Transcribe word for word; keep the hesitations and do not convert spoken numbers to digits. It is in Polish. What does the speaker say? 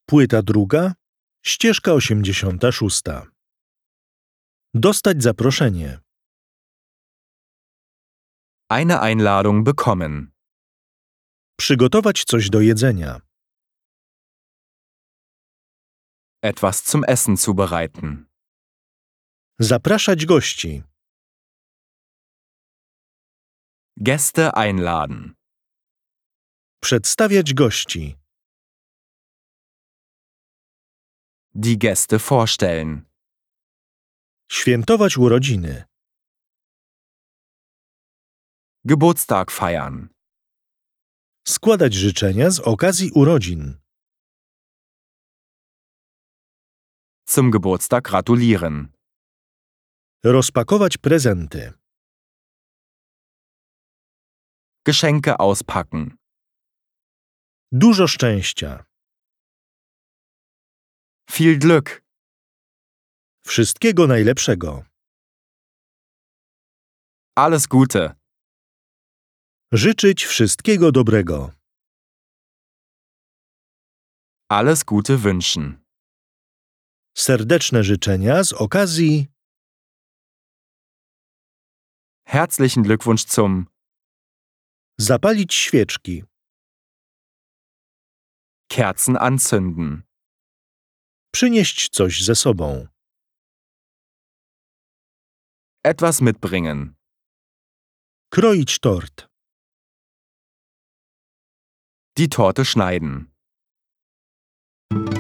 Płyta druga, ścieżka osiemdziesiąta szósta. Dostać zaproszenie. Eine Einladung bekommen. Przygotować coś do jedzenia. Etwas zum Essen zubereiten. Zapraszać gości. Gäste einladen. Przedstawiać gości. Die Gäste vorstellen. Świętować urodziny. Geburtstag feiern. Składać życzenia z okazji urodzin. Zum Geburtstag gratulieren. Rozpakować prezenty. Geschenke auspacken. Dużo szczęścia. Viel Glück. Wszystkiego najlepszego. Alles Gute. Życzyć wszystkiego dobrego. Alles Gute wünschen. Serdeczne życzenia z okazji. Herzlichen Glückwunsch zum. Zapalić świeczki. Kerzen anzünden. Przynieść coś ze sobą. Etwas mitbringen. Kroić tort. Die Torte schneiden.